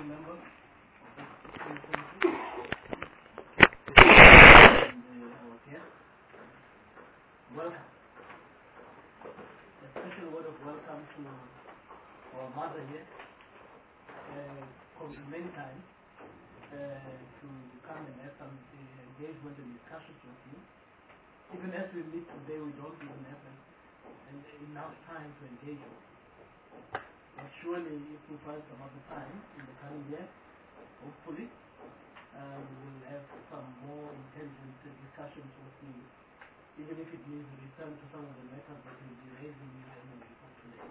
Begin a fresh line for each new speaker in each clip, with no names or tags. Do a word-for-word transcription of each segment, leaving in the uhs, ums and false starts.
honorable member of the and our guest, welcome. A special word of welcome to our mother here. Uh, compliment time uh, to come and have some uh, engagement and discussions with you. Even as we meet today, we don't even have an, an, enough time to engage with. But surely, if we find some other time in the coming year, hopefully, uh, we will have some more intelligent uh, discussions with you, even if it means we return to some of the matters that will be raising in the annual report today.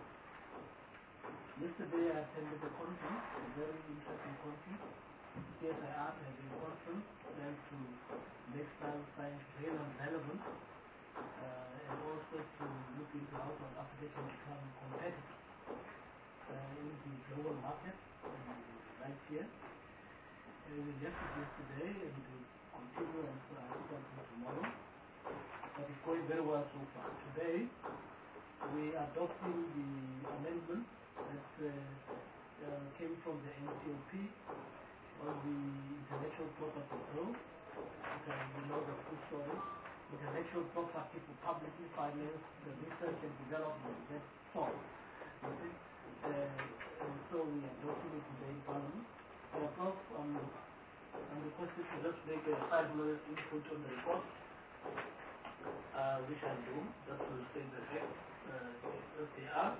Yesterday, I attended a conference, a very interesting conference. C S I R has a conference meant to make science real and relevant, uh, and also to look into how South Africa can become competitive uh, in the global market, uh, right here. And we left it yesterday and we continue and uh, until tomorrow. But it's going very well so far. Today, we are adopting the amendment that uh, uh, came from the N C O P on the intellectual property law. Okay, we know the full story. Intellectual property to publicly finance the research and development. That's all. Okay? Uh, and so we are adopting it today in Parliament. Uh, Prof, um, I'm requested to just make a five minute input on the report, uh, which I do, just to state the facts uh, as they are.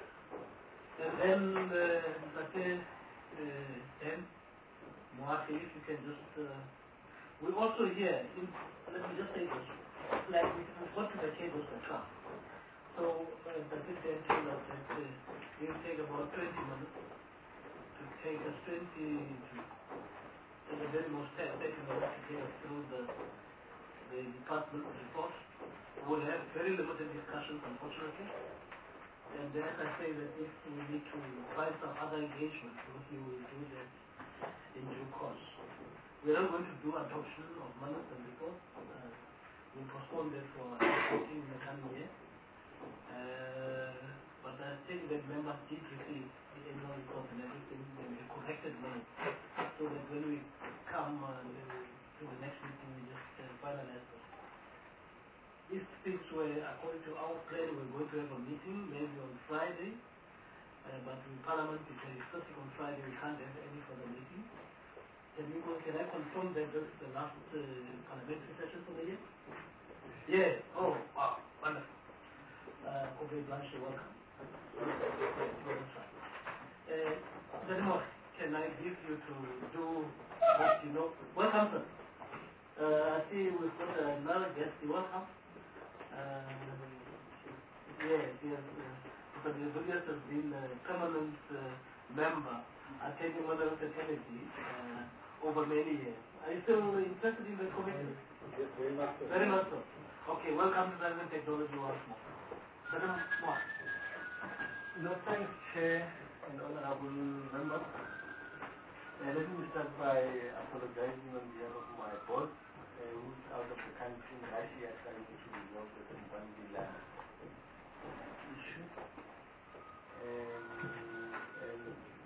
And then, uh, Sate, uh, then, Moafi, if you can just, uh, we also here, in, let me just say this, like we, we've got to the tables of Trump. So, uh, Sate then told us that uh, it will take about twenty minutes to take us twenty, to, at the very most thirty minutes to take us through the, the department report. We'll have very limited discussions, unfortunately. And then as I say that if we need to find some other engagement, we will do that in due course. We're not going to do adoption of minutes and reports. Uh, we'll postpone that for voting in the coming year. Uh, but I think that members did receive the annual report and everything in the corrected minutes, so that when we come uh, to the next meeting, we just uh, finalize it. If things were according to our plan, we're going to have a meeting maybe on Friday, uh, but in Parliament, if there is something on Friday, we can't have any further meeting. Can, you, can I confirm that this is the last uh, parliamentary session for the year? Yes. Oh, wow. Wonderful. Uh, okay, Blanche, welcome. Uh, Anymore, can I give you to do what you know? Welcome, sir. Uh, I see we've got another guest. You welcome? Uh, yes, yes. Uh, but the Villiers has been a permanent uh, member attending modern fraternity uh, over many years. Are you still interested in the committee?
Yes, very much so.
Very much so. Okay, welcome to Science and Technology once more. Very more.
No, thanks, Chair and Honorable Members. Uh, let me start by apologizing on behalf of my boss, uh, who's out of the country in Russia trying to resolve the Zimbabwe issue. Um, and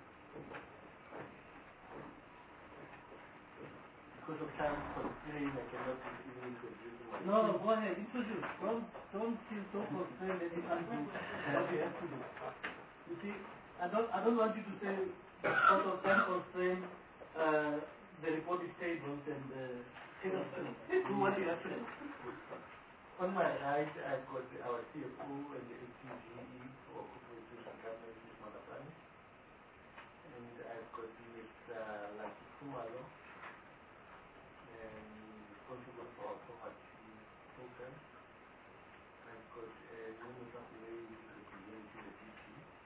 because of time constraint, I cannot even introduce myself.
No, no, go ahead, introduce. Don't, don't feel so constrained that you can't do what you have to do. You see, I don't, I don't want you to say, because of time constraint, uh, the report is tabled and uh, take us through. Do what you have to do.
On my right, I've got our C F O and the A T G E for Corporate Social Government, Miz Madapani. And I've got Mister Lucky Kumalo, and responsible for our poverty program. I've got uh, Nuno Sapulei, who is representing the D P.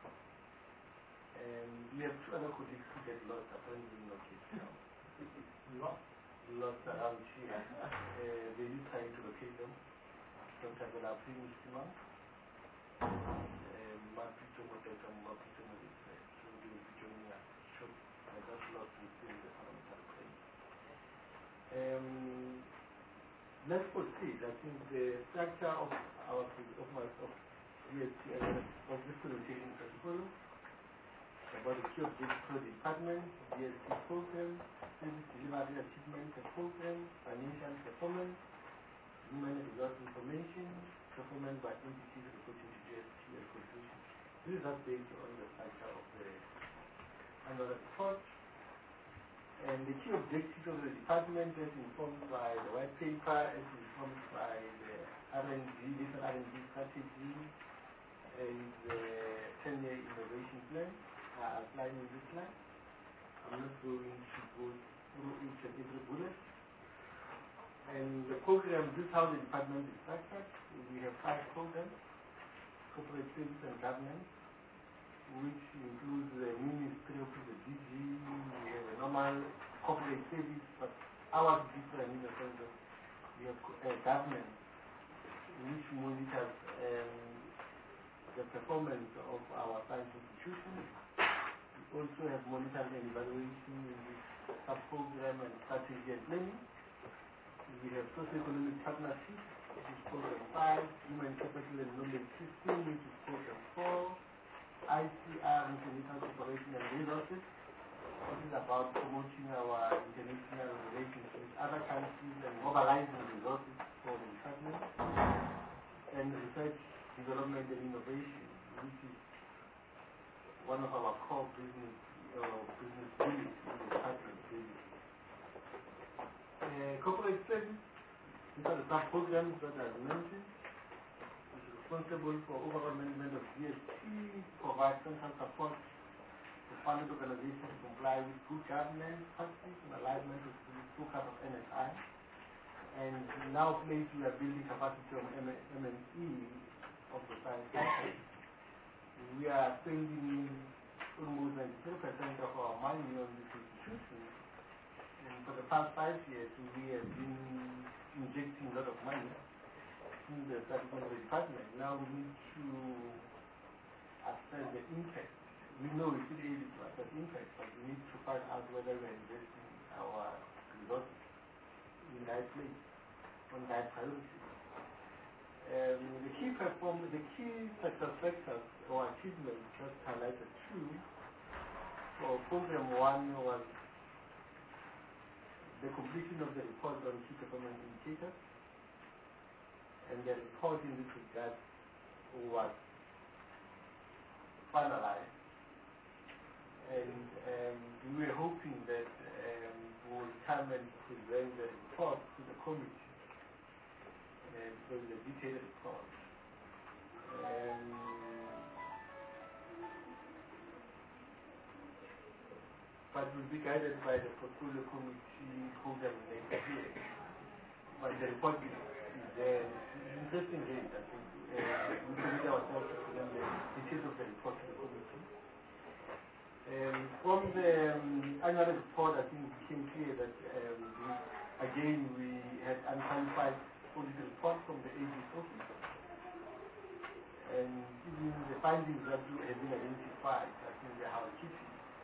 And we have two other colleagues who get lost, apparently not yet now.
Lost?
Lost around here. Uh, they are trying to locate them. Doctor Belapri Mustima, Mapito Moteka, Mapito Moteka, so they will be joining us shortly. I just lost within the parliamentary frame. Um, let's proceed. I think the structure of our of my of, of this presentation is as follows. about the key objectives of the department, D S P program, service delivery achievement and program, financial performance, human resource information, performance by entities reporting to G S T and contribution. This is not based on the structure of the annual report. And the key objectives of the department is informed by the white paper, is informed by the R and D, different R and D strategy, and the ten-year innovation plan are outlined in this slide. I'm not going to go through each and every bullet. And the program, this is how the department is structured. We have five programs: corporate service and governance, which includes the Ministry of the D G. We have a normal corporate service, but ours is different in the sense that we have uh, governance, which monitors um, the performance of our science institutions. We also have monitoring and evaluation in this sub-program and strategy and planning. We have socio-economic partnerships, which is program five, human capital and knowledge system, which is program four, I C R, international cooperation and resources. This is about promoting our international relations with other countries and mobilizing resources for the department. And research, development and innovation, which is one of our core business uh, business units in the department. Uh, corporate service, these are the sub-programs that I mentioned. It's responsible for overall management of G S T, provide central support to funded organizations to comply with good governance practices and alignment with the focus of N S I. And now, please, we are building capacity on M and E of the science sector. We are spending almost ninety-three percent of our money on this institution. And for the past five years, we have been injecting a lot of money in the establishment of the department. Now we need to assess the impact. We know we should be able to assess impact, but we need to find out whether we are investing our resources in that place, on that priority. Um, the key perform the key success factors or achievements just highlighted two. For program one was the completion of the report on key performance indicators, and the report in this regard was finalized. And um, we were hoping that um, we would come and present the report to the committee. And so the detailed report. Um, but will be guided by the portfolio committee program next year. But the report is, is there. It's interesting read, I think. Uh, we commit ourselves to present the details of the report to the committee. Um, from the um, annual report, I think it became clear that um, we, again we had unqualified audit report from the A G's office, and even the findings that have been identified, I think they are housekeeping.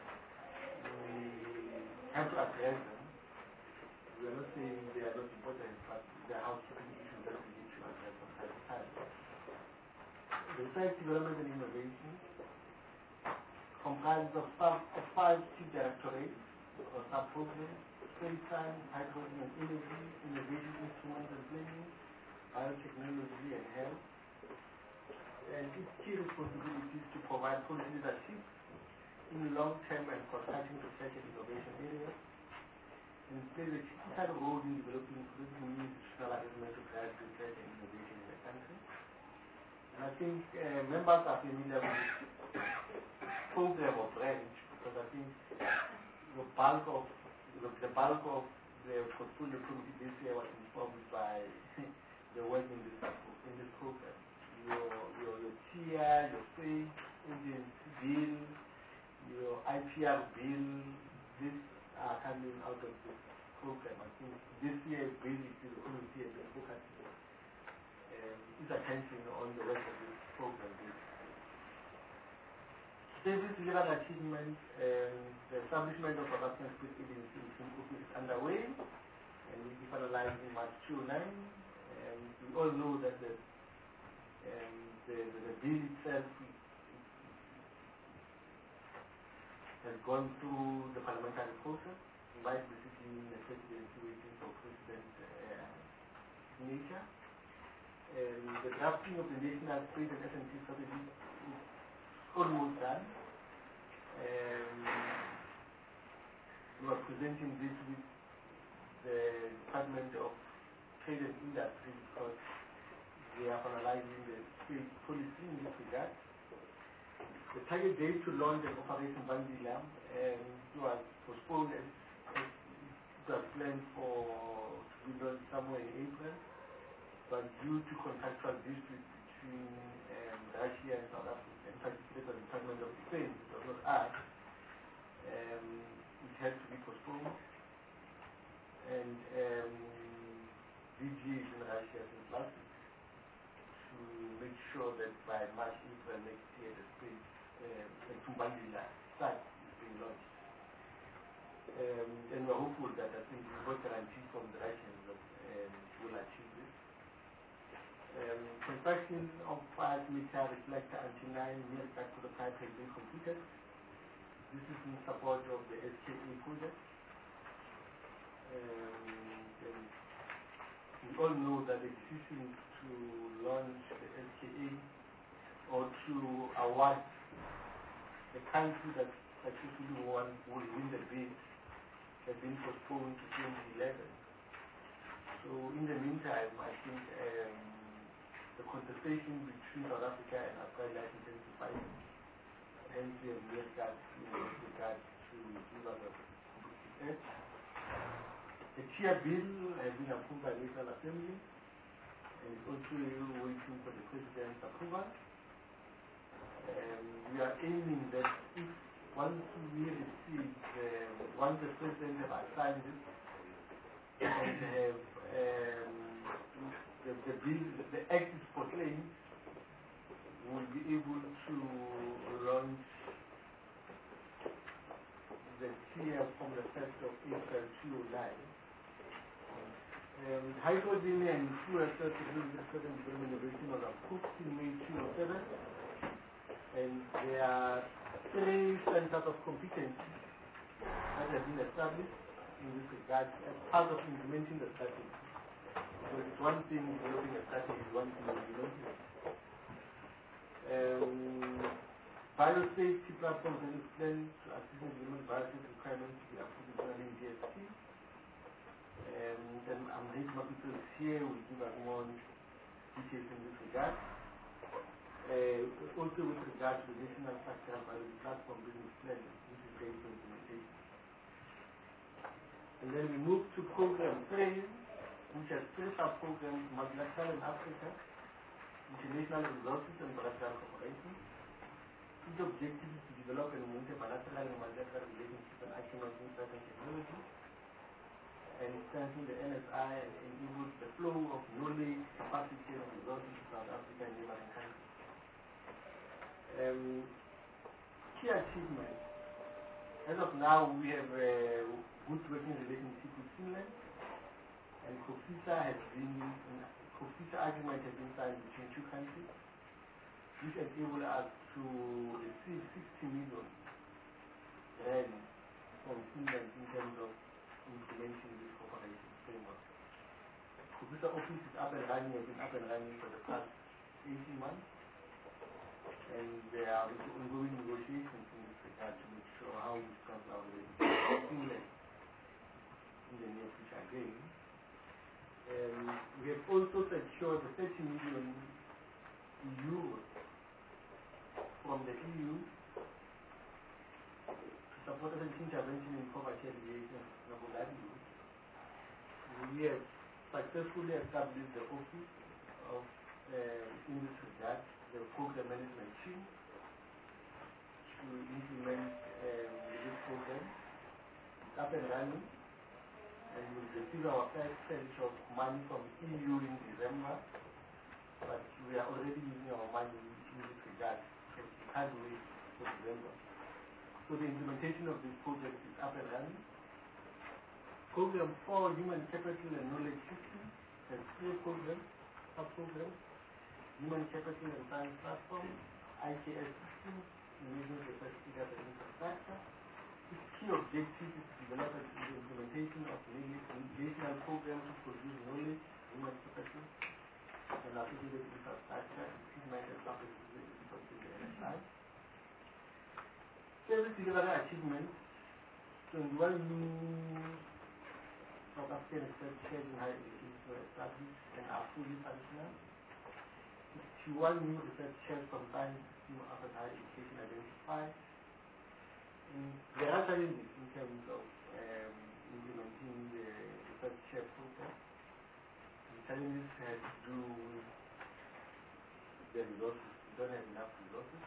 We have to address them. We are not saying they are not important, but they are housekeeping issues that we need to address from time to time. Research, development and innovation comprises of, sub, of five chief directorates or sub-programs: space science, hydrogen and energy, innovation, instruments and planning, biotechnology and health. And its key responsibility is to provide policy leadership in long-term and cost-cutting research and innovation areas, and plays a critical role in developing new institutional arrangements to drive research and innovation in the country. And I think uh, members are familiar with program or branch, because I think the bulk of the, the bulk of the portfolio committee this year was informed by the work in this in this program. Your your your T I, your state agency bill, your I P R bill, these are coming out of this program. I think this year basically the committee has been focusing um, its attention on the rest of this program. Service delivery achievement, um, the establishment of a South African Space Agency office is underway, and will be finalized in March two thousand nine. Um, we all know that the, um, the, the, the bill itself has gone through the parliamentary process, might be sitting in the presidency waiting for president uh, signature. Um, the drafting of the national trade and S and T strategy is almost done. Um, we are presenting this with the Department of Trade and Industry because they are finalizing the trade policy in this regard. The target date to launch an Operation Bandila um, was postponed as, as it was planned for to be launched somewhere in April, but due to contractual disputes between um, Russia and South Africa, in particular the Department of Defense, it was not us, um, it had to be postponed. And um, D G is in Russia since last week to make sure that by March, April next year, the space, um, the Tumbandila site is being launched. Um, and we're hopeful that I think we got guarantee from the Russians that um, we'll achieve this. Um, construction of five meter reflector antennae near the back of the pipe has been completed. This is in support of the S K A project. Um, and we all know that the decision to launch the S K A or to award the country that successfully won will win the bid has been postponed to twenty eleven. So in the meantime, I think um, the contestation between South Africa and Australia is intensifying. Hence, we have made that in regard to give us a competitive edge. The tier bill has been approved by the National Assembly and is also waiting for the President's approval. Um, we are aiming that if once we receive, um, once the President has signed it and have um, the, the bill, the, the act is proclaimed, we will be able to launch the tier from the first of April two thousand nine. Um, hydrogen and fuel cell technology development innovation was approved in May two thousand seven, and there are three centers of competence that have been established in this regard as part of implementing the strategy. So it's one thing developing a strategy, is one thing implementing it. Um, biosafety platforms and explain to assist in development biosafety requirements to be approved in D S T. Um, then I'm H. Mapito here will give us more details in this regard. Uh, also with regard to the National Structural Biology Platform Business Plan, which is ready for implementation. And then we move to Program three, which has three sub-programs, multilateral in Africa, international resources and bilateral cooperation. Its objective is to develop and monitor bilateral and multilateral relationships and action on insight and technology, and strengthen the N S I and enable the flow of knowledge, capacity, and resources to South Africa and neighboring countries. Um, key achievements. As of now, we have a good working relationship with Finland, and COFISA has been, COFISA agreement has been signed between two countries, which enable us to receive sixty million rand from Finland in terms of implementing this cooperation framework. COFISA office is up and running, has been up and running for the past eighteen months. And there are ongoing negotiations in this regard to make sure how we strengthen our relationship in the near future again. Um, we have also secured the thirty million euros from the E U to support intervention in poverty alleviation and livelihood. We have successfully established the office of, uh, in this regard, the program management team to implement um, this program. It's up and running, and we'll receive our first tranche of money from E U in December, but we are already using our money in this regard, so we can't wait for December. So the implementation of this project is up and running. Program four, Human Capital and Knowledge System, has three programs, sub-programs. Human Capital and Science Platform, I K S Systems, Management Capacity Data Infrastructure, Its key objective is to develop the implementation of national programs to produce knowledge, human capital, and associated infrastructure, achievement and capacity of the N S I. Service delivery achievements: twenty-one new South African research chairs in higher education were established and are fully functional. sixty-one new research chairs from science to upper higher education identified. And there are challenges in terms of um, implementing the research chair program. The challenges have to do with the resources. We don't have enough resources.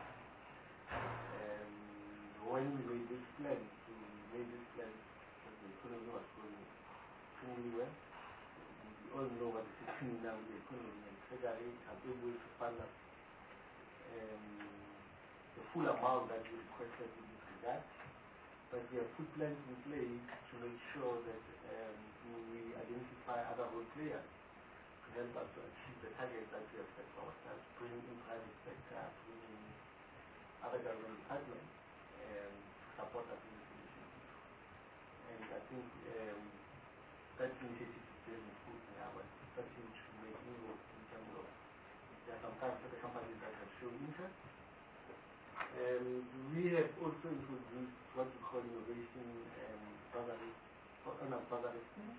Um, when we made this plan, we made this plan because the economy was going extremely well. We all know what is happening now with the economy, and Treasury are able to fund us um, the full amount that we requested in this regard. But we have put plans in place to make sure that um, we identify other role players to help us to achieve the targets that we have set for ourselves, bring in private sector, bring in other government departments um, to support us in this initiative. And I think um, that initiative is very fruit now, and starting to make inroads in terms of there are some private companies that have shown interest. Um, we have also introduced what we call innovation um, bursary, on a bursary scheme.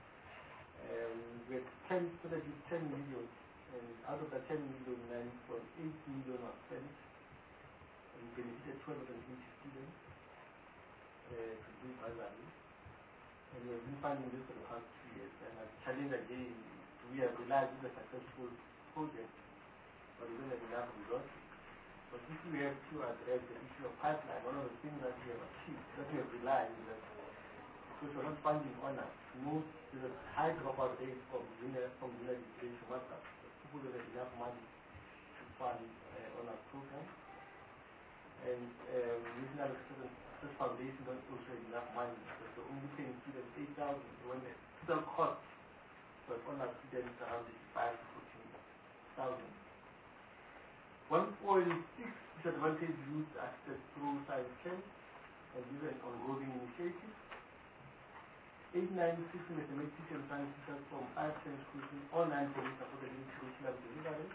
Um, we have ten, so that is ten million, and out of the ten million, nine point eight million was spent, and we benefited two hundred eighty students uh, to do bursary. And we have been funding this for the past two years, and I challenge again, we have realized it's a successful project, but we don't have enough resources. But if we have to address the issue of pipeline, one of the things that we have achieved, that we have realized is that because we're not funding honors, most there's a high dropout rate from junior from junior education to masters. People don't have enough money to fund uh, honors programs. And um, National Research Foundation don't also have enough money because they're only paying students eight thousand when the total cost for honors students around five to fourteen thousand. one point six disadvantaged youth access through science camps, and this is an ongoing initiative. eight ninety-six mathematics and science teachers from five science schools, all nine projects supported in curriculum delivery.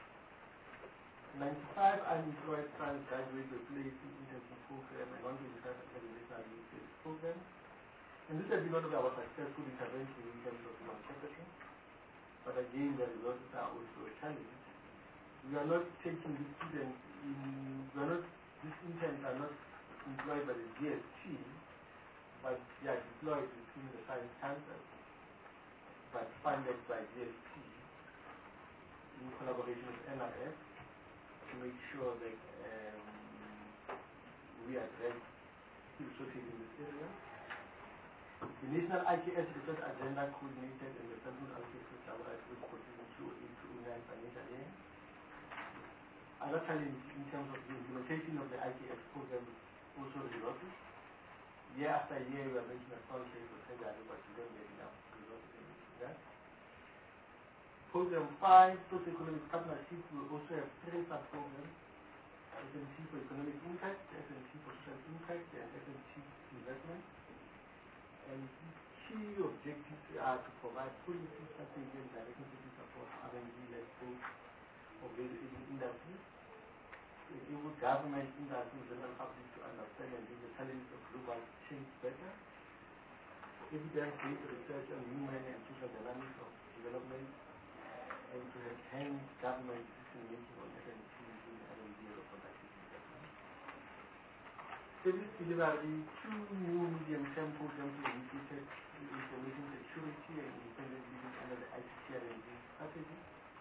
ninety-five unemployed science graduates were placed in internship program and one hundred twenty-five academic research program. And this has been one of our successful interventions in terms of human capital. But again, the resources are also a challenge. We are not taking these students in, we are not, these interns are not employed by the G S T, but they are deployed between the science councils, but funded by G S T in collaboration with N R F to make sure that um, we address skill shortage in this area. The National I K S Research Agenda coordinated and the Central I K S Collaborative continues to into nine financial year. Another challenge in terms of the implementation of the I K S program is also resources. Year after year, we are making a strong case for Treasury, but we don't get enough resources in that. Program five, Socio-Economic Partnership, will also have three sub-programs: S N T for Economic Impact, S N T for Social Impact, and S N T Investment. And key objectives are to provide policy, strategy, and direction to support R and D-led growth of the industry. Enable government, industry, and general public to understand and do the challenges of global change better. Evidence-based research on human and social dynamics of development, and to enhance government decision-making on S N T in R and D or productive investment. Service delivery, two new medium-term programs were initiated in information security and independent living under the I C T R and D strategy.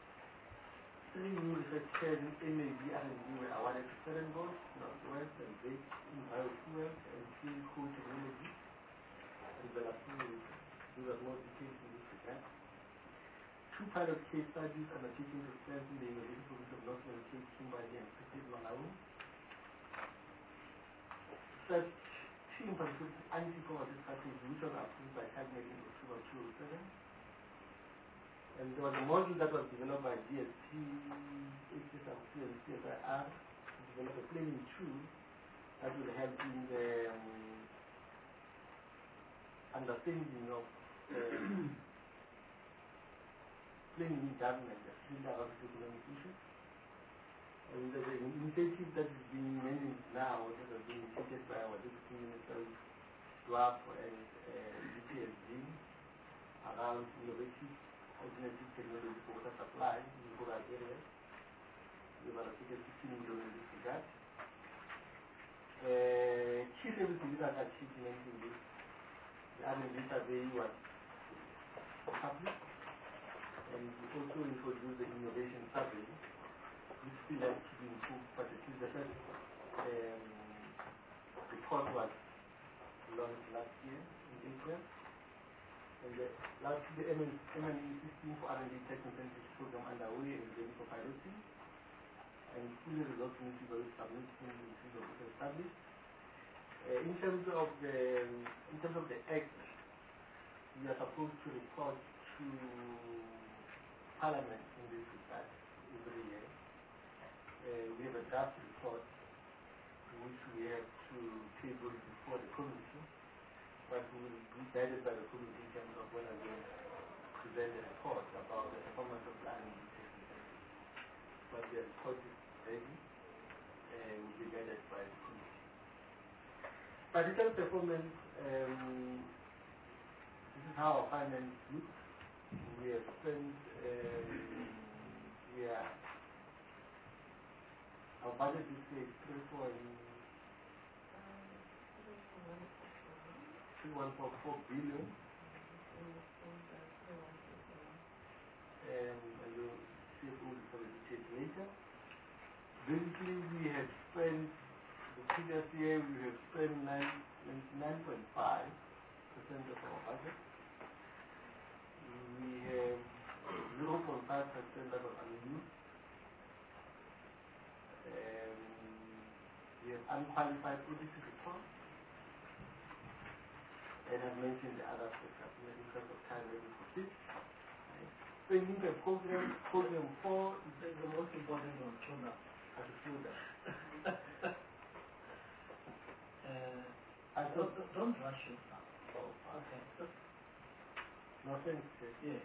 Three new research chairs in M A B R and D were awarded to Stellenbosch, Northwest, and based in biofuels and clean coal technology. And there are more details in this regard. Two pilot case studies undertaken to strengthen the innovation province of Northern Cape, Kimberley, and Pacific Malawi. Such team participated in anti-poverty strategy, which was approved by Cabinet in October two thousand seven. And there was a model that was developed by G S T, H S R C, and C S I R to develop a planning tool that will help in the um, understanding of um, planning government, especially about economic issues. And there's an initiative that is being mentioned now, that has been initiated by our deputy ministers, SWAP and uh, U P S G, around innovative alternative technology for water supply in rural areas. We've allocated fifteen million in this regard. Uh, key services that are achievement in this, the R and D survey was published, and we also introduced the innovation survey, which still has to be improved, but it is the first um, report was launched last year in April. And the last the M and E sixteen for R and D tech incentives program underway and ready for piloting. And fully results need to be submitted in the field of established. Uh, in terms of the in terms of the act, we are supposed to report to Parliament in this regard every year. Uh, we have a draft report which we have to table before the committee, but we will be guided by the committee in terms of when I will present a report about the performance of the R and D technical. But the report is ready, uh, will be guided by the committee. Financial performance, um, this is how our finance looks. We have spent, um, we are, our budget is three point four billion. Um, and you'll see all the details later. Basically, we have spent, the previous year, we have spent nine point five percent of our budget. We have zero point five percent that was unused. Um, we have unqualified audit reports. And I've mentioned the other aspects in the interest of time ready for this. Spending the program, program four is the most important one, program. As a program.
uh,
I
don't, don't rush it now.
Oh,
okay.
No thanks.
Yeah.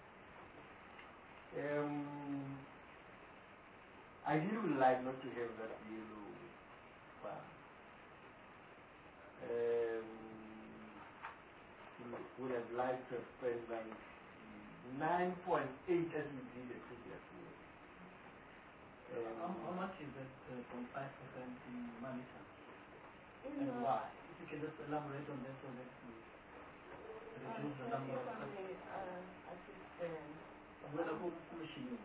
Um, I really would like not to have that yellow bar. Um, would have liked to have spent like nine point eight as we did the previous year. Um,
how, how much is that uh, zero point five percent in money terms?
In
And why? If you can just elaborate on that so that we reduce the number of
assistance.
Well, who machine?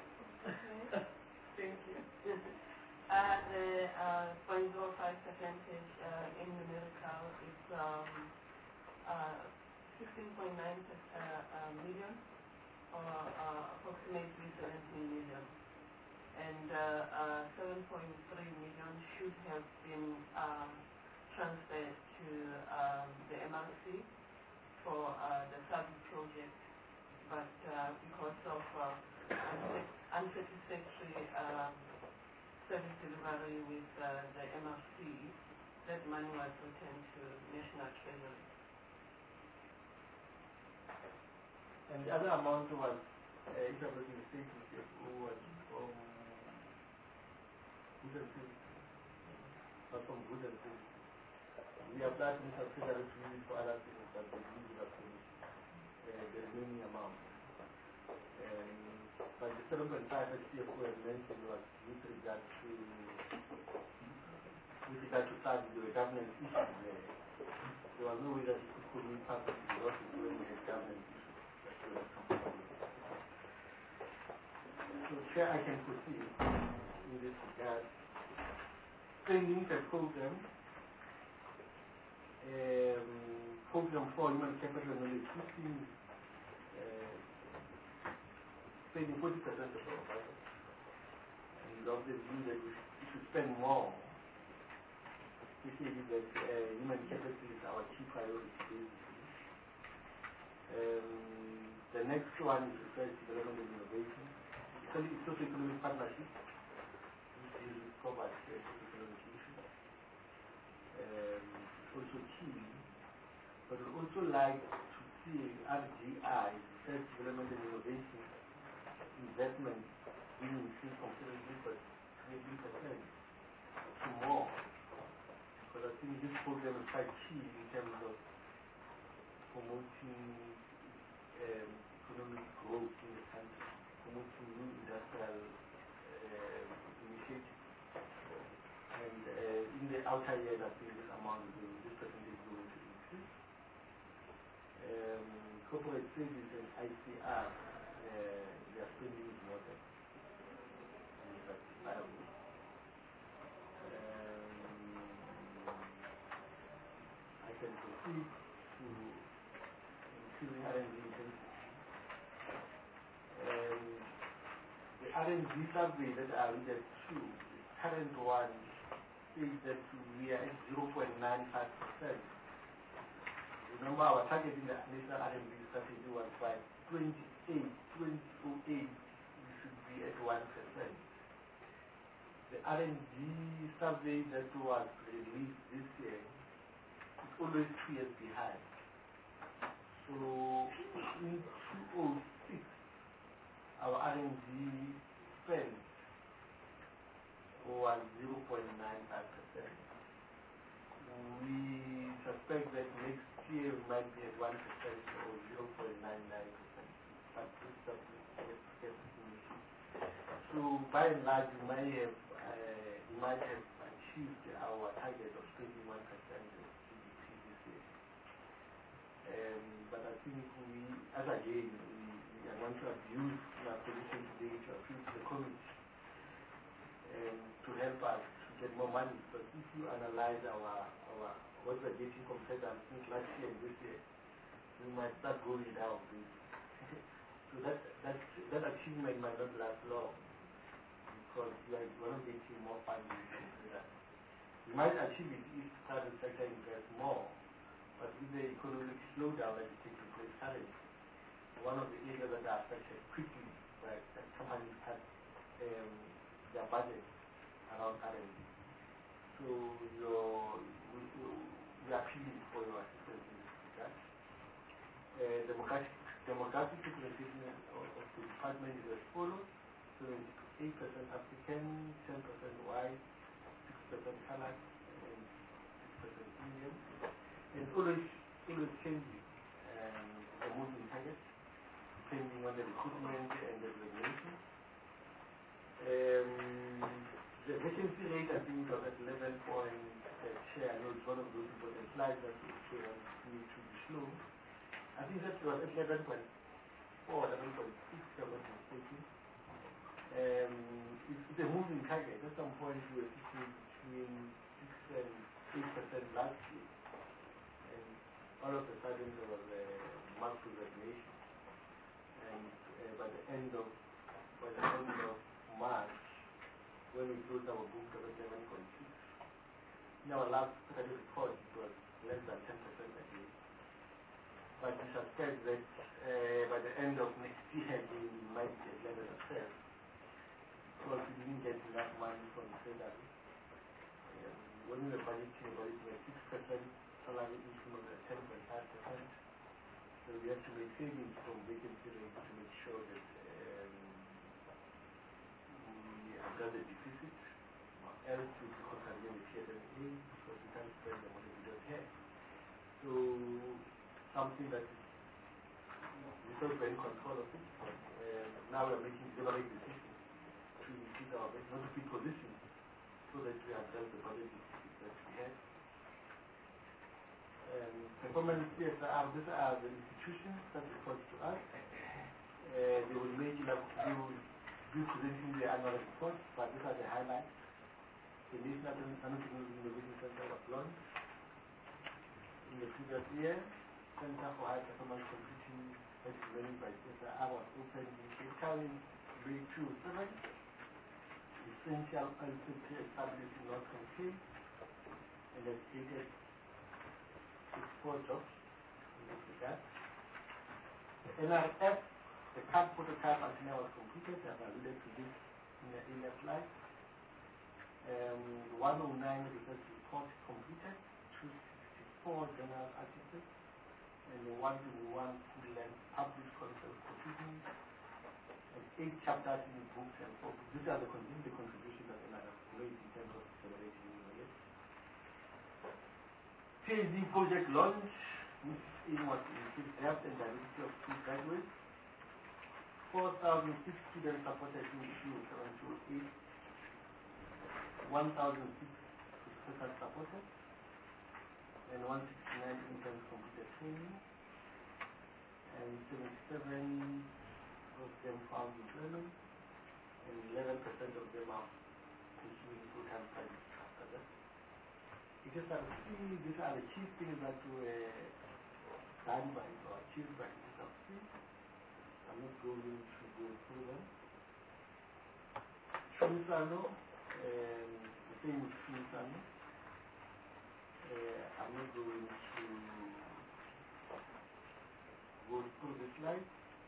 Thank you. Uh, the uh, zero point zero five percentage uh, in numerical is um, uh, sixteen point nine uh, uh, million, or uh, approximately seventeen million. And uh, uh, seven point three million should have been uh, transferred to um, the M R C for uh, the service project, but uh, because of uh, unsatisfactory um, service delivery with uh, the M R C, that money was returned to National Treasury.
And the other amount was, uh, if I'm not mistaken, was from Good and Services, not from Good and Services. We applied to Mister Treasury to use it for other things, but they didn't give us uh, the remaining amount. Um, but the seven point five that C F O had mentioned was with regard to with regard to SARS, there were governance issues there. There was no way that you could commit public resources when we had governance issues that we were comfortable with. So, Chair, I can proceed in this regard. Training the program, um, program for human capital and knowledge system, uh, spending forty percent of our budget. And of the view that we should, we should spend more, especially that uh, human capital is our key priority, basically. Um, the next one is research, development, and innovation. It's socio-economic partnership, which deals with poverty and socio-economic issues. Um, it's also key but we'd also like to see R G I, Research Development and Innovation, investment being increased from seventy percent to more. Because I think this program is quite key in terms of promoting um, economic growth in the country, promoting new industrial uh, initiatives. And uh, in the outer years, I think this amount, will, this percentage is going to increase. Um, corporate service and I C R, uh, their spending is more than justifiable. Um, I can proceed to increasing R and D intensity. Um, the R and D survey that I alluded to, the current one, says that we are at zero point nine five percent. Remember, our target in the national R and D strategy was by twenty-eight, twenty oh eight, we should be at one percent. The R and D survey that was released this year is always two years behind. So in two thousand six, our R and D spend was zero point nine five percent. We suspect that next year we might be at one percent or zero point nine nine percent. But this is a estimation. So by and large, we might have, uh, we might have achieved our target of spending one percent of G D P this year. Um, but I think we, as again, we, we I want to abuse our position today to appeal to the committee um, to help us to get more money. Because if you analyze our, our what we're getting compared to since last year and this year, we might start going down. So that, that, that achievement might not last long because we are, we're not getting more funding from that. We might achieve it if the private sector invests more, but with the economic slowdown that is taking place currently, one of the areas that are affected quickly, right, that companies cut um, their budget around R and D. So your, we, we are appealing for your assistance in this regard. Uh, democratic, demographic representation of, of the department is as follows: seventy-eight percent African, ten percent white, six percent colored, and six percent Indian. And always, always changing um, the moving targets depending on the recruitment and the regulation. Um, the vacancy rate, I think, was at eleven point, uh, share. I know it's one of those important slides that we need to be slow. I think that was at eleven point four, eleven point six, if I'm not mistaken. Um, it's, it's a moving target. At some point, we were sitting between six and eight percent last year. And all of a sudden, there was a marked resignation. And uh, by the end of by the end of March, when we closed our book, it was eleven point six. In our last study report, it was less than ten percent again. But we suspect that uh, by the end of next year, we might get eleven percent because we didn't get enough money from the salary. Um, when we were budgeting, we were budgeting at six percent salary increment at ten point five percent. So we have to make savings from vacancy rate to make sure that um, we address the deficit, or else we will contaminate the P S N A because we can't spend the money we don't have. So something that is, because we're in control of it, um, now we're making deliberate decisions to increase our not to be positions so that we address the budget deficit that we have. Um, performance C S R, these are the institutions that report to us. Uh, they will make it up, they will be presenting the annual report, but these are the highlights. The National Nanotechnology Innovation Center was launched in the previous year. Center for High Performance Computing, that is running by C S R, was opened in Cape Town in May two thousand seven. Essential I C T established in Northern Cape and has created four jobs in this regard. The N R F, the card prototype antenna was completed, as I alluded to this in the earlier slide. Um, one oh nine research report completed, two sixty-four journal articles, one-to-one full-length published conference proceedings, and eight chapters in books and books. These are the, con the contributions that I have made in terms of accelerating knowledge. PhD project launch, which aim was to increase depth and diversity of two graduates. four thousand six students supported in issue seven two eight. one thousand six professors supported. And one hundred sixty-nine interns completed training. And seventy-seven of them found employment. And eleven percent of them are pursuing full-time studies after that. These are, the, these are the chief things that were done by or achieved by the Institute. I'm not going to go through them. Shumisano, um, the same with Shumisano. Uh, I'm not going to go through the slide.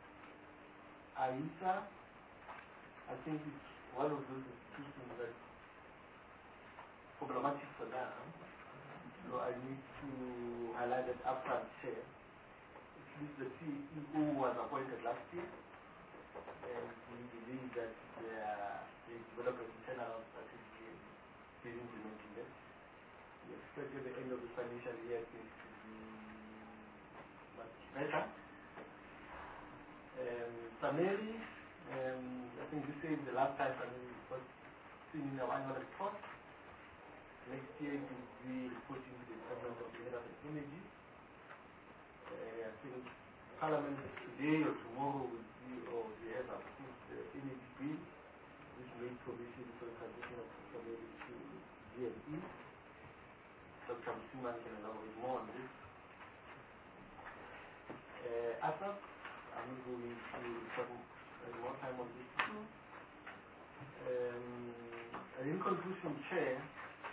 AISA, I think it's one of those institutions that problematic for now. So I need to highlight that after I share. At least the C E O was appointed last year, and we believe that they are they developed a internal strategy and is implementing that. We expect at the end of the financial year things to be much better. Um, Sameri, um, I think this is the last time Sameri was seen in our annual report. Next year it will be reporting to the Department of Minerals and Energy. Uh, I think Parliament today or tomorrow will be, or they have approved the energy bill, which made provision for the transition of Sameri to G M E. Doctor Musiman can elaborate more on this. Uh, ASAP, I'm not going to spend more time on this issue. Um, and in conclusion, Chair,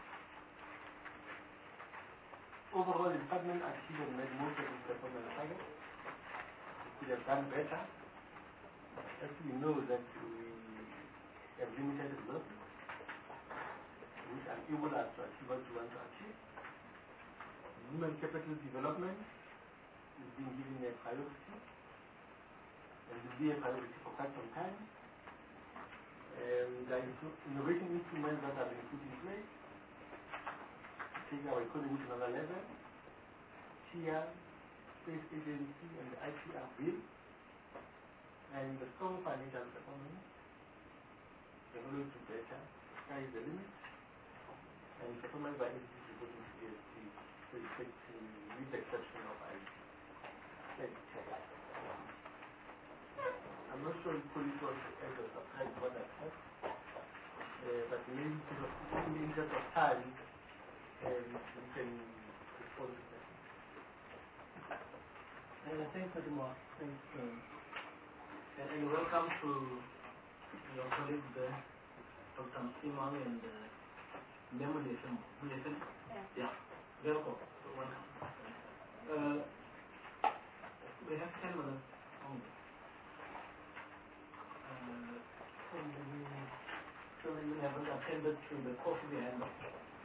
overall, the department achieved and made most of its performance targets. It could have done better. As we know that we have limited resources, which enable us to achieve what we want to achieve. Human capital development is being given a priority, and will be a priority for quite some time. Um, there are innovation instruments that have been put in place to take our economy to another level. T I A, Space Agency, and the I P R bill, and the strong financial performance, the knowledge to better, sky is the limit, and performance by entities reporting to E S G, with the exception of I T. I'm not sure if police was the edge of subscribe to what I said, uh, but maybe in the interest of time, um, we can respond to that.
Uh, thanks, Fatima. Thanks. Uh, and, and welcome to your colleagues there, Doctor Simon and uh, Memo Nation. Yeah. Welcome. Welcome. Uh, we have ten minutes only. Uh, and we children haven't attended to the coffee behind us.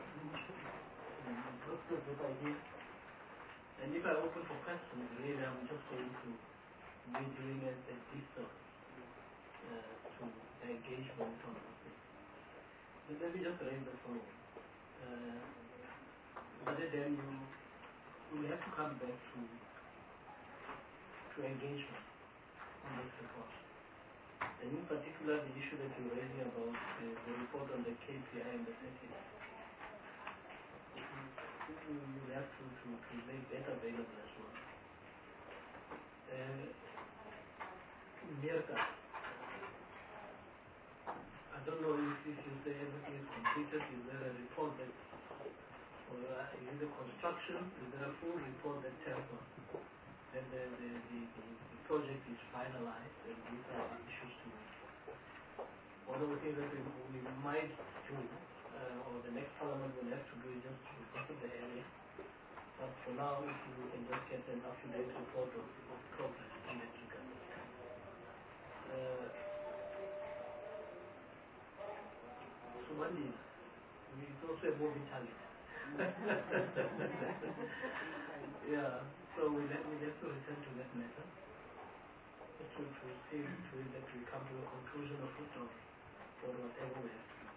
Let's do a good idea. And if I open for questions, really I'm just going to be doing a, a deep dive uh, to the engagement on this thing. But let me just raise the following. Uh, but then you will have to come back to to engagement on this report. And in particular, the issue that you're raising about uh, the report on the K P I and the settings. You will have to, to, to make that available as well. Uh, Mirka, I don't know if, if you say everything is completed, is there a report that, or uh, is it a construction, is there a full report that tells us that the, the, the, the, the project is finalized and these are the issues to it? One of the things that we, we might do, uh, or the next parliament will have to do, is just to visit the area. But for now, if you can just get an up-to-date report of, of progress in that regard. Uh, so one is, it's also a moving target. Yeah. So we have, we have to return to that matter, to, to see to it that we come to a conclusion of it or, or whatever we have to do.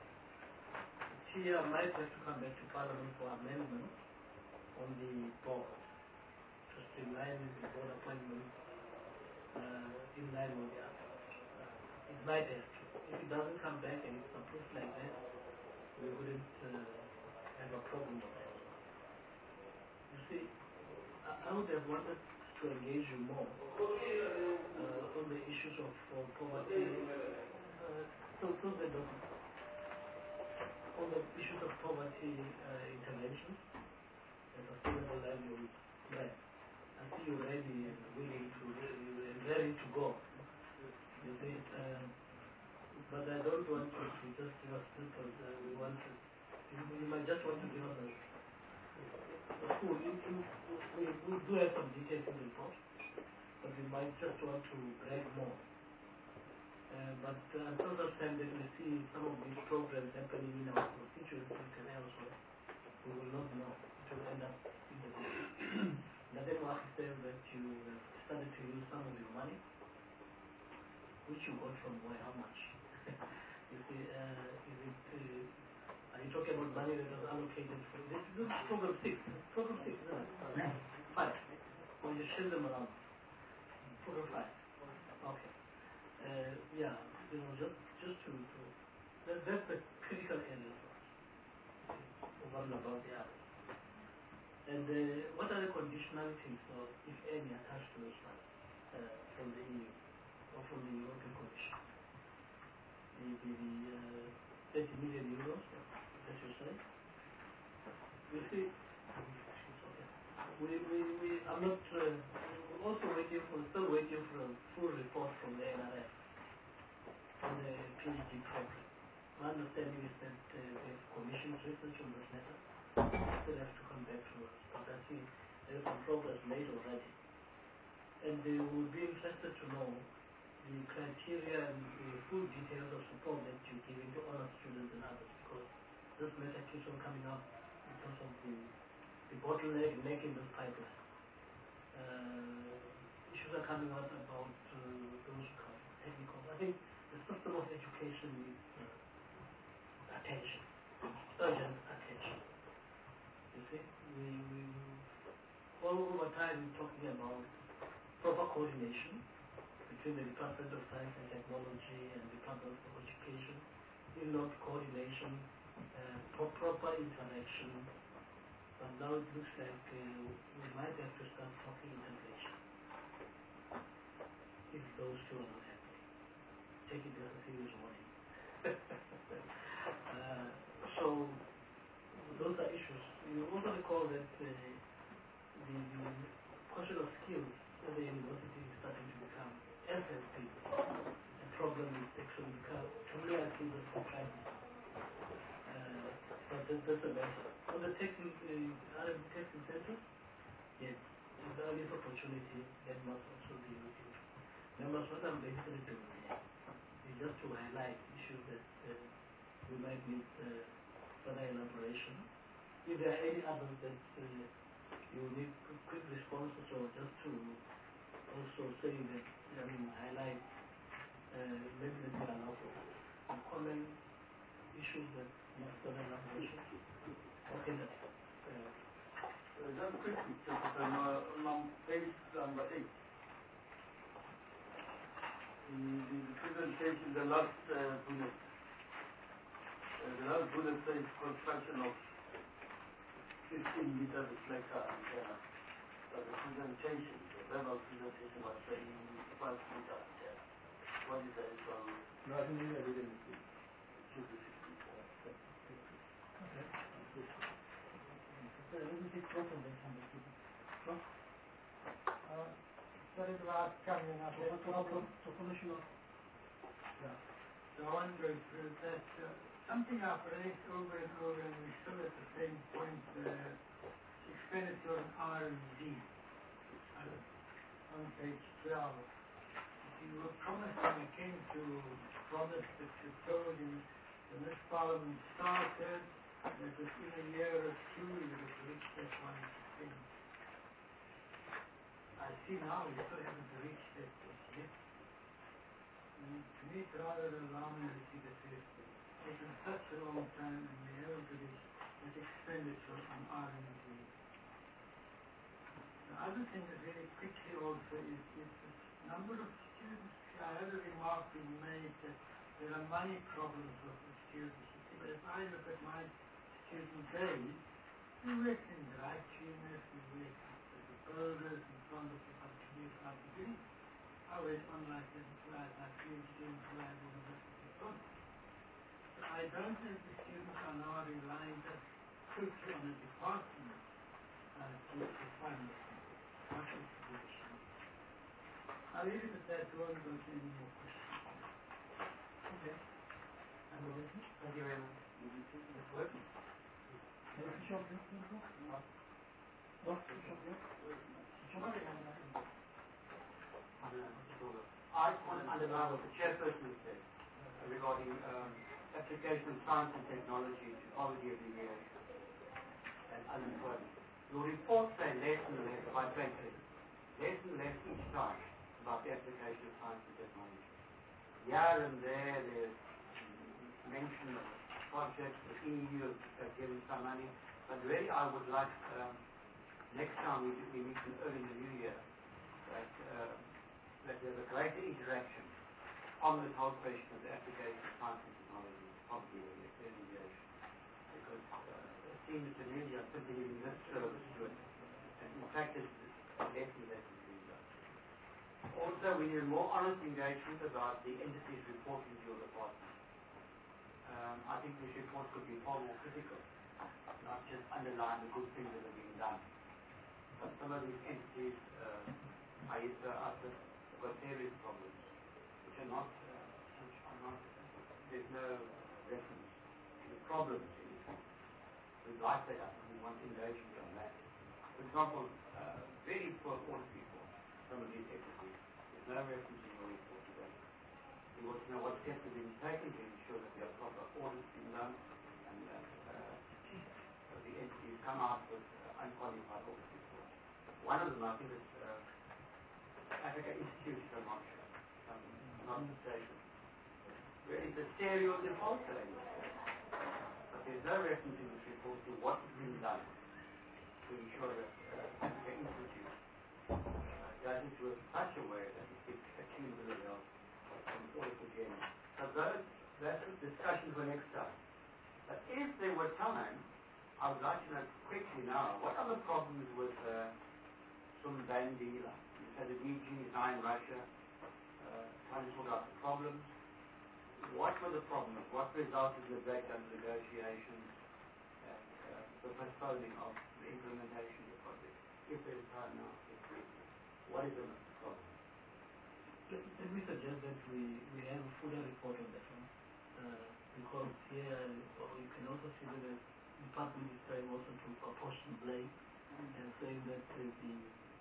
Here might have to come back to Parliament for amendment on the board to streamline the board appointments uh, in line with the others. Uh, it might have to. If it doesn't come back and it's approved like that, we wouldn't uh, have a problem with that. You see, I, I would have wanted to engage you more uh, on the issues of uh, poverty, uh, so, so that the, on the issues of poverty uh, interventions and sustainable livelihood plan. I see you're ready and willing to, you're ready to go. You see, uh, but I don't want you to just give us because uh, we want to, you, you might just want to give us a, a full, you, you, we, we do have some details in the report, but we might just want to brag more. Uh, but uh, until such time that we see some of these programs happening in our constituencies and elsewhere, we will not know. It will end up in the book. Nothing more says that you have started to use some of your money, which you got from where, how much? You see, uh, is it, uh, are you talking about money that was allocated for this? This is program six. Program six, isn't it? Five. Or you share them around. Program five. Okay. Uh, yeah, you know, just just to, to that, that's the critical area for us. Over and above the others. And uh, what are the conditionalities, or if any, attached to those funds uh, from the E U or from the European Commission? The, the, the uh, thirty million euros, as you say. You see, we, we, we, I'm not, uh, we're also waiting for, still waiting for a full report from the N R F on the PhD program. My understanding is that uh, they've commissioned research on this matter. Still have to come back to us, but I see there's some progress made already. And they would be interested to know the criteria and the full details of support that you're giving to honor students and others, because this matter keeps on coming up in terms of the, the bottleneck making this pipeline. Uh, issues are coming up about uh, those who come from technical. I think the system of education needs uh, attention, urgent attention. You see, we, we all over time we're talking about proper coordination between the Department of Science and Technology and the Department of Education, in-lot coordination, uh, pro proper interaction. But now it looks like uh, we might have to start talking integration if those two are not happening. Take it as a serious warning. uh, so those are issues. You also recall that uh, the, the question of skills at the university is starting to become S S P. The problem is actually become, to me I see this as a crisis. Uh, but that, that's a matter. On the testing, uh, R and D testing centers, yes, it's the earliest opportunity that must also be looked into. Members, what I'm basically doing here is just to highlight issues that uh, we might need uh, further elaboration. If there are any others that uh, you need quick responses, or just to also say that, I mean, highlight, uh, maybe let me allow for some common issues that need further elaboration. Okay, then.
Uh, uh, just quickly, just on, uh, on page number eight. The, the, the presentation, the last uh, bullet. Uh, the last bullet says construction of fifteen meter reflector antenna. But the presentation, the verbal presentation was saying five meter antenna. What is the actual?
No, I think I didn't see.
It should be fifteen.
Okay. So, let me take problem then from the student. No?
Uh, sorry to ask, coming up with a problem.
So, commission of.
Yeah. So I wonder if uh, that uh, something I've raised over and over, and we're still at the same point, uh, expenditure on R and D uh, on page twelve. You were promised when it came to promise that you told in when this parliament started that within a year or two you would reach that one thing. see now we still haven't reached that stage yet. And to me it's rather alarming to see that we've taken such a long time and we haven't reached that expenditure on R and D. The other thing that very quickly also is, is the number of students. I heard a remark being made that there are money problems with the students. But if I look at my student base, we work in dry cleaners, we work as the builders and so on, but we continue our degree. I went on like this until I had my PhD until I had university and so on. So I don't think the students are now relying just totally on a department uh, to, to fund what is the position. I'll leave it at that, won't go to any more questions.
Okay. And the business?
Thank you very much. It's working.
Any short business? No. No? Short business?
I just want to underline what the chairperson said uh, regarding um, application of science and technology to poverty alleviation and unemployment. Your report says less and less by twenty, less and less each time about the application of science and technology. Here and there, there's mention of projects, the E U has given some money, but really I would like um, next time we, we meet in early in the new year that uh, that there's a greater interaction on this whole question of the application of science and technology to poverty alleviation. Because uh, it seems to me that simply giving this service to it, and in fact it's less and less is being done. Also, we need more honest engagement about the entities reporting to your department. Um, I think this report could be far more critical, not just underline the good things that are being done. But some of these entities, uh, I used to ask them, got serious problems, which are not, uh, which are not, there's no reference to the problems in it. We'd like that up and we want engagement on that. For example, uh, very poor audit reports, some of these entities. There's no reference in your report to that. We want to know what steps are being taken to ensure that there are proper audits being done and that uh, the entities come out with uh, unqualified audit reports. One of them, I think, is uh, Africa Institute, if I'm not sure, if I'm not mistaken. Really, it's a stereo default saying, but there's no reference in this report to what is being done to ensure that uh, Africa Institute uh, does it to such a way that it gets achieved the results from audit again. So those, that's a discussion for next time. But if there were time, I would like to know quickly now, what are the problems with uh, some Bandila? So the D G is now in Russia, uh, trying to sort out the problems. What were the problems? What resulted in the breakdown of negotiations and uh, the postponing of the implementation of the project? If there is time now, what is the problem?
Let, let me suggest that we, we have a fuller report on that one. Uh, because here, or you can also see that the department is trying also to apportion blame and saying that uh, the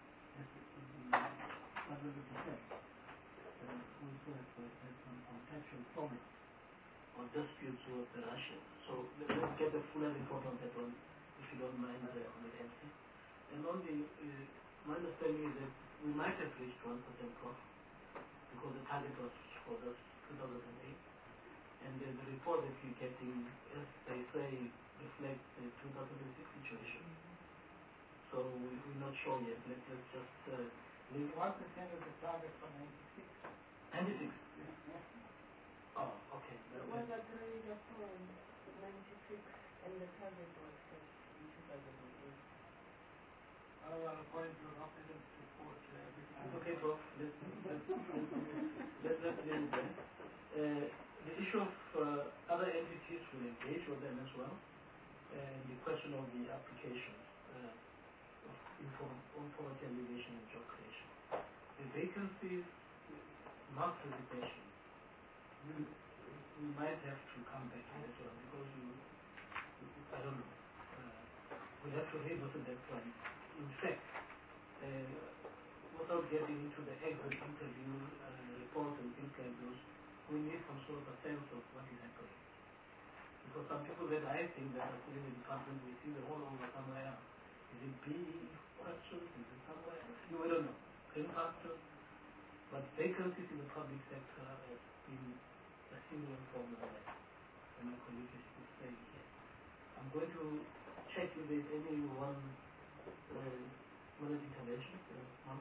one hundred percent uh, also has some contextual problems or disputes with the Russians. So let's get a fuller report on that one, if you don't mind, uh, on the M C. And on the, uh, my understanding is that we might have reached one percent profit because the target was for this two thousand eight. And the, the report that we're getting, as they say, reflects the two thousand six situation. So we, we're not sure yet. Let's, let's just uh, leave
One percent of the target for ninety-six.
ninety-six. Oh, okay.
It was agreed upon ninety-six and the target was set in two thousand eight.
I will appoint you an opulent report uh, every time.
Okay, Prof. Let's, let's, let's, let's leave it there. Uh, the issue of uh, other entities will engage with them as well. And the question of the applications. Uh, Inform, on poverty alleviation and job creation. The vacancies, marked hesitation. We, we might have to come back to that one because you, I don't know. Uh, we have to revisit that one. In fact, uh, without getting into the exit interview uh, reports and things like those, we need some sort of a sense of what is happening. Because some people that I think that are still in the department, we see the whole over somewhere else. Is it B E questions? Is it somewhere else? No, we don't know. impacted, but vacancies in the public sector has been a similar problem that my colleague is is saying here. I'm going to check if there's any one uh, minute intervention. Uh, Mama?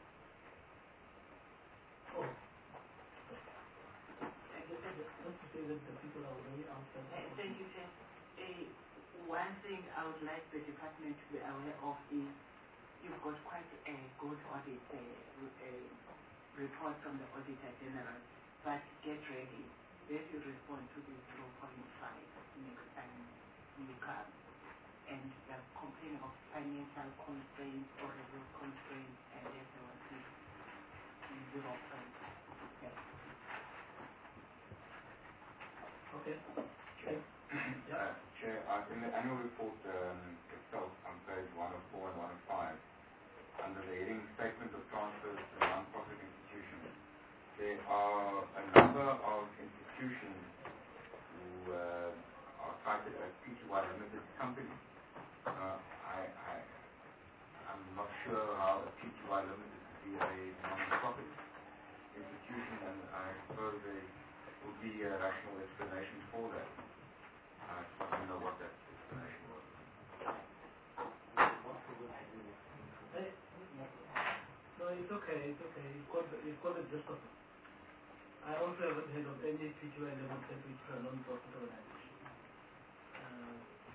Oh. Just to say that the people are already outside.
Uh, Thank you, Chair. Uh, One thing I would like the department to be aware of is you've got quite a good audit uh, uh, report from the Auditor General, but get ready. That you respond to the zero point five next time you come. And they're complaining of financial constraints or resource constraints, and that's the one thing zero point five. Okay.
Okay.
Chair.
Yeah.
Uh, Chair, uh, in the annual report um, itself, on page one oh four and one oh five, under the heading Statement of Transfers to Non-Profit Institutions, there are a number of institutions who uh, are cited as P T Y limited companies. Uh, I, I, I'm not sure how a P T Y limited could be a non-profit institution, and I suppose there would be a rational explanation for that. I just want to know what that explanation was.
Hey, no, it's okay, it's okay. You've got the, you've got the gist of it. I also haven't heard of any P T Y limited which are non-profit organization. Uh,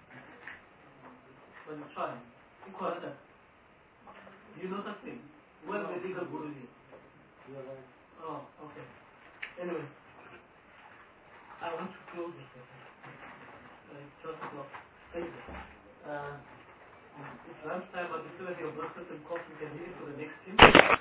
but it's fine. You call it that. You know that thing? Well, the legal guru is.
You're right.
Oh, okay. Anyway, I want to close this session. Uh, it's twelve o'clock. Thank you. Uh, it's lunchtime, but if you have your breakfast and coffee, you can leave it for the next team.